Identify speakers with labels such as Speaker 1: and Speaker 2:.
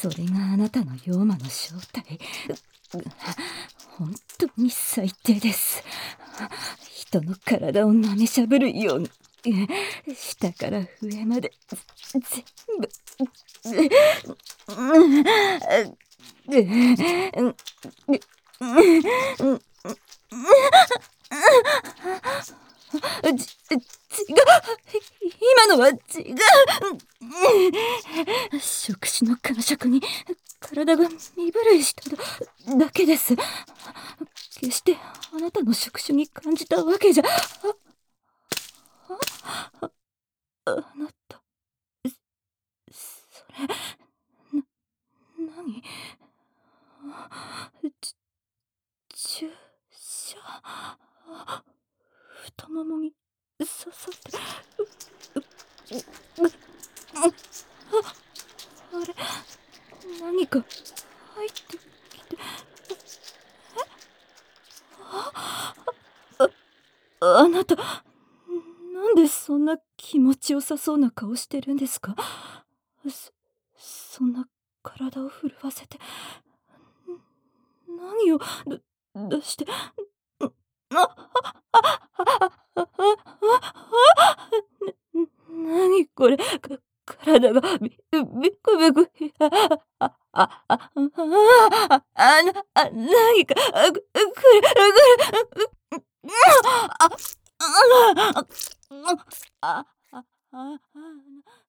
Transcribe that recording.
Speaker 1: それがあなたの妖魔の正体。本当に最低です。人の体を舐めしゃぶるように、下から上まで全部。違う。今のは違う。触手の感触に体が身震いしただけです。決してあなたの触手に感じたわけじゃ。あなた、それ、何？注射？太ももに刺さって。あれ、何か入ってきて。あなた、なんでそんな気持ちよさそうな顔してるんですか？そんな体を震わせて、何を出して。何これ、体がビクビク。何か、くる、あ、あ、あ、あ、あ、あ、